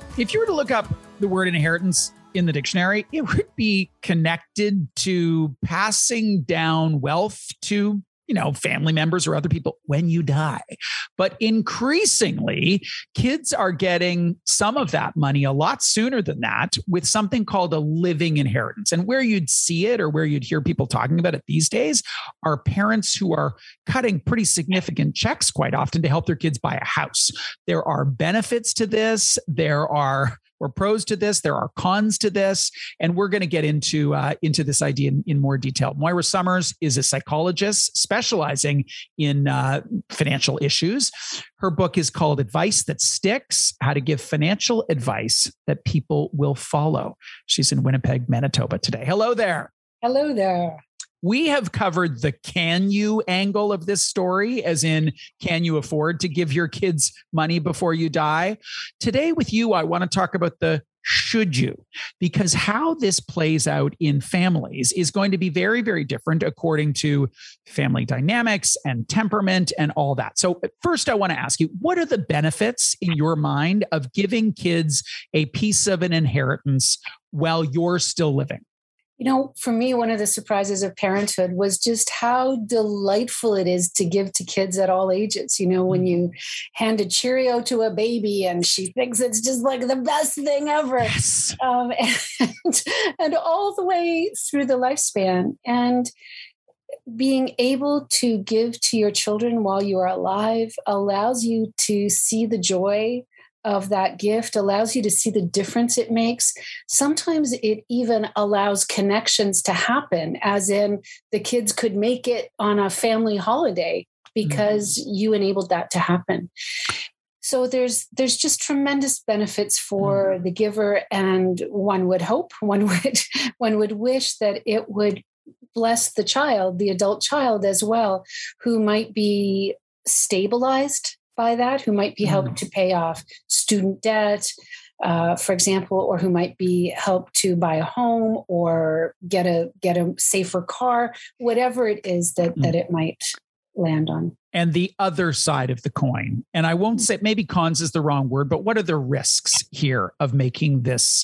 If you were to look up the word inheritance in the dictionary, it would be connected to passing down wealth to, family members or other people when you die. But increasingly, kids are getting some of that money a lot sooner than that with something called a living inheritance. And where you'd see it or where you'd hear people talking about it these days are parents who are cutting pretty significant checks quite often to help their kids buy a house. There are benefits to this. There are pros to this. There are cons to this. And we're going to get into this idea in more detail. Moira Somers is a psychologist specializing in financial issues. Her book is called Advice That Sticks: How to Give Financial Advice That People Will Follow. She's in Winnipeg, Manitoba today. Hello there. Hello there. We have covered the can you angle of this story, as in, can you afford to give your kids money before you die? Today with you, I want to talk about the should you, because how this plays out in families is going to be very, very different according to family dynamics and temperament and all that. So first, I want to ask you, what are the benefits in your mind of giving kids a piece of an inheritance while you're still living? For me, one of the surprises of parenthood was just how delightful it is to give to kids at all ages. When you hand a Cheerio to a baby and she thinks it's just like the best thing ever. Yes. And all the way through the lifespan. And being able to give to your children while you are alive allows you to see the joy of that gift, allows you to see the difference it makes. Sometimes it even allows connections to happen, as in the kids could make it on a family holiday because you enabled that to happen. So there's just tremendous benefits for the giver, and one would hope, one would wish that it would bless the child, the adult child as well, who might be stabilized by that, who might be helped to pay off student debt, for example, or who might be helped to buy a home or get a safer car, whatever it is that it might land on. And the other side of the coin, and I won't say, maybe cons is the wrong word, but what are the risks here of making this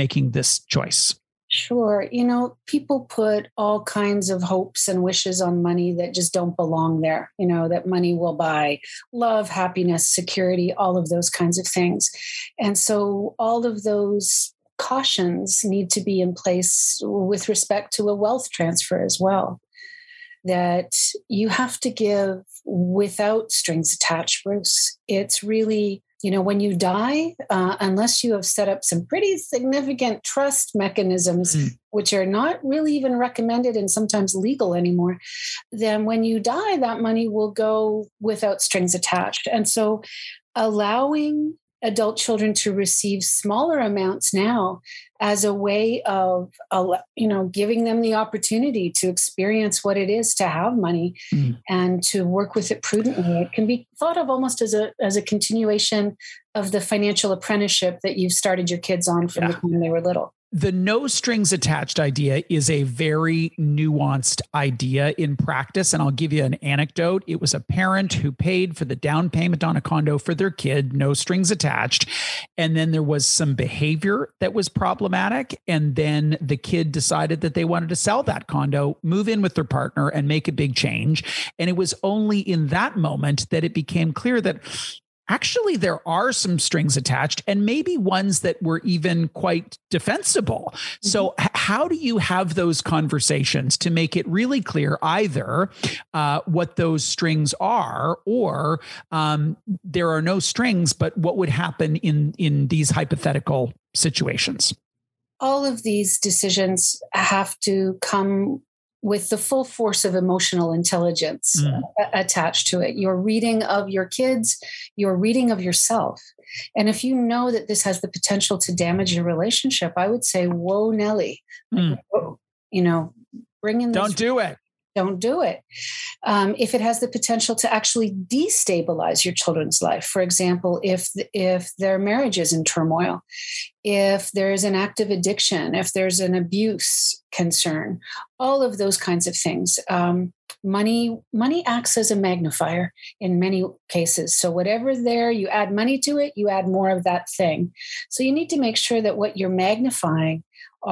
choice? Sure. People put all kinds of hopes and wishes on money that just don't belong there. That money will buy love, happiness, security, all of those kinds of things. And so all of those cautions need to be in place with respect to a wealth transfer as well. That you have to give without strings attached, Bruce. It's really, when you die, unless you have set up some pretty significant trust mechanisms, which are not really even recommended and sometimes legal anymore, then when you die, that money will go without strings attached. And so allowing adult children to receive smaller amounts now as a way of, giving them the opportunity to experience what it is to have money and to work with it prudently. It can be thought of almost as a continuation of the financial apprenticeship that you've started your kids on from the time they were little. The no strings attached idea is a very nuanced idea in practice. And I'll give you an anecdote. It was a parent who paid for the down payment on a condo for their kid, no strings attached. And then there was some behavior that was problematic. And then the kid decided that they wanted to sell that condo, move in with their partner, and make a big change. And it was only in that moment that it became clear that actually there are some strings attached, and maybe ones that were even quite defensible. So how do you have those conversations to make it really clear either what those strings are, or there are no strings, but what would happen in these hypothetical situations? All of these decisions have to come with the full force of emotional intelligence attached to it. Your reading of your kids, your reading of yourself. And if you know that this has the potential to damage your relationship, I would say, whoa, Nelly, bring in Don't do it. don't do it. If it has the potential to actually destabilize your children's life, for example, if their marriage is in turmoil, if there's an active addiction, if there's an abuse concern, all of those kinds of things. Money acts as a magnifier in many cases. So whatever's there, you add money to it, you add more of that thing. So you need to make sure that what you're magnifying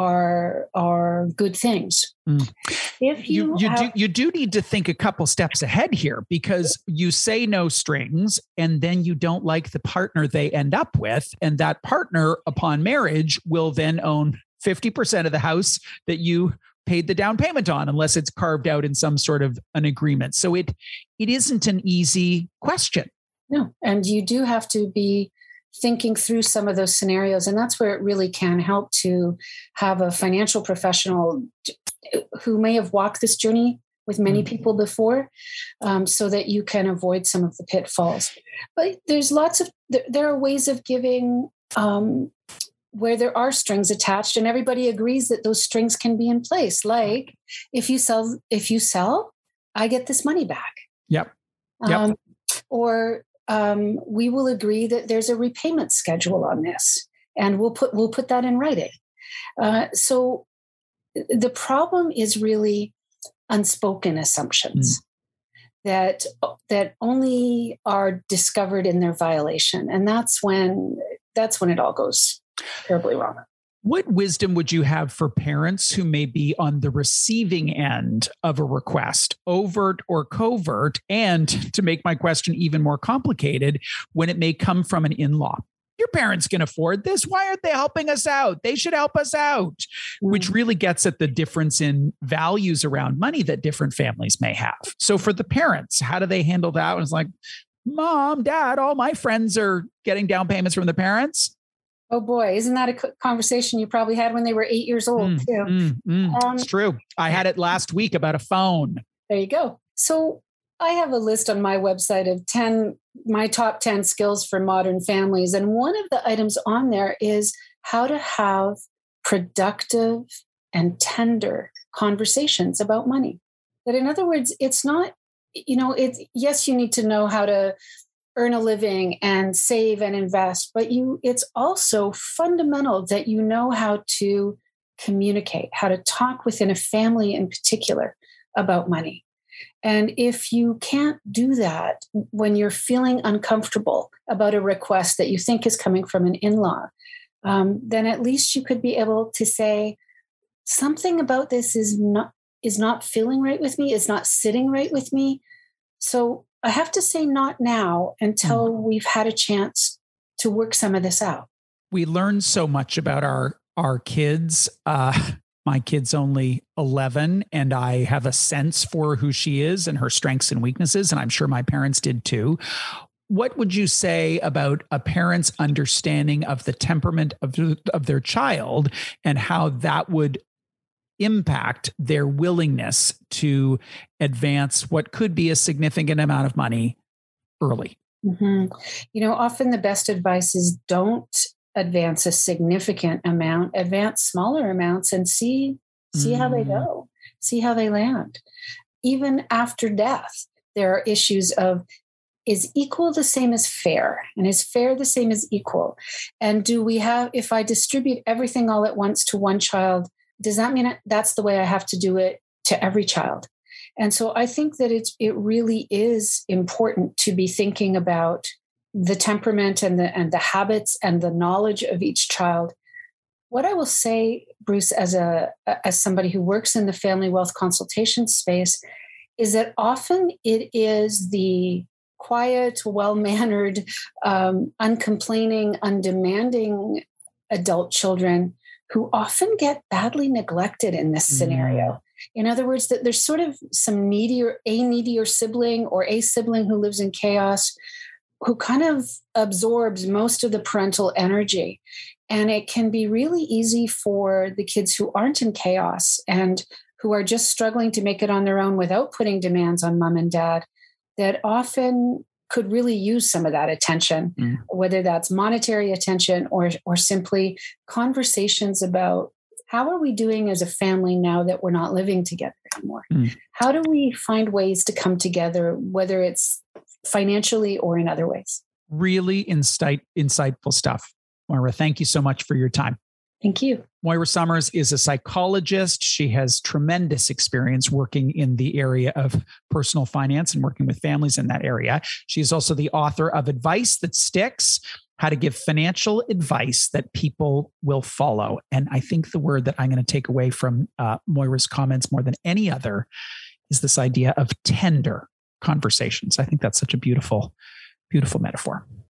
are good things. If you do need to think a couple steps ahead here, because you say no strings and then you don't like the partner they end up with, and that partner upon marriage will then own 50% of the house that you paid the down payment on, unless it's carved out in some sort of an agreement. So it isn't an easy question. No, and you do have to be thinking through some of those scenarios. And that's where it really can help to have a financial professional who may have walked this journey with many people before, so that you can avoid some of the pitfalls. But there's there are ways of giving where there are strings attached, and everybody agrees that those strings can be in place. Like if you sell, I get this money back. Yep. Or we will agree that there's a repayment schedule on this, and we'll put that in writing. So the problem is really unspoken assumptions that only are discovered in their violation, and that's when it all goes terribly wrong. What wisdom would you have for parents who may be on the receiving end of a request, overt or covert? And to make my question even more complicated, when it may come from an in-law. Your parents can afford this. Why aren't they helping us out? They should help us out, which really gets at the difference in values around money that different families may have. So for the parents, how do they handle that? It's like, Mom, Dad, all my friends are getting down payments from the parents. Oh boy, isn't that a conversation you probably had when they were 8 years old too? It's true. I had it last week about a phone. There you go. So I have a list on my website of my top 10 skills for modern families. And one of the items on there is how to have productive and tender conversations about money. That in other words, it's not, yes, you need to know how to earn a living and save and invest, but it's also fundamental that you know how to communicate, how to talk within a family in particular about money. And if you can't do that when you're feeling uncomfortable about a request that you think is coming from an in-law, then at least you could be able to say, something about this is not feeling right with me, is not sitting right with me. So I have to say not now until we've had a chance to work some of this out. We learn so much about our kids. My kid's only 11, and I have a sense for who she is and her strengths and weaknesses, and I'm sure my parents did too. What would you say about a parent's understanding of the temperament of their child and how that would impact their willingness to advance what could be a significant amount of money early? Often the best advice is don't advance a significant amount, advance smaller amounts and see how they go, see how they land. Even after death, there are issues of, is equal the same as fair? And is fair the same as equal? And if I distribute everything all at once to one child, does that mean that's the way I have to do it to every child? And so I think that it really is important to be thinking about the temperament and the habits and the knowledge of each child. What I will say, Bruce, as somebody who works in the family wealth consultation space, is that often it is the quiet, well-mannered, uncomplaining, undemanding adult children who often get badly neglected in this scenario. In other words, that there's sort of some needier sibling or a sibling who lives in chaos, who kind of absorbs most of the parental energy. And it can be really easy for the kids who aren't in chaos and who are just struggling to make it on their own without putting demands on mom and dad, that often could really use some of that attention, whether that's monetary attention or simply conversations about how are we doing as a family now that we're not living together anymore? How do we find ways to come together, whether it's financially or in other ways? Really insightful stuff. Moira, thank you so much for your time. Thank you. Moira Somers is a psychologist. She has tremendous experience working in the area of personal finance and working with families in that area. She is also the author of Advice That Sticks: How to Give Financial Advice That People Will Follow. And I think the word that I'm going to take away from Moira's comments more than any other is this idea of tender conversations. I think that's such a beautiful, beautiful metaphor.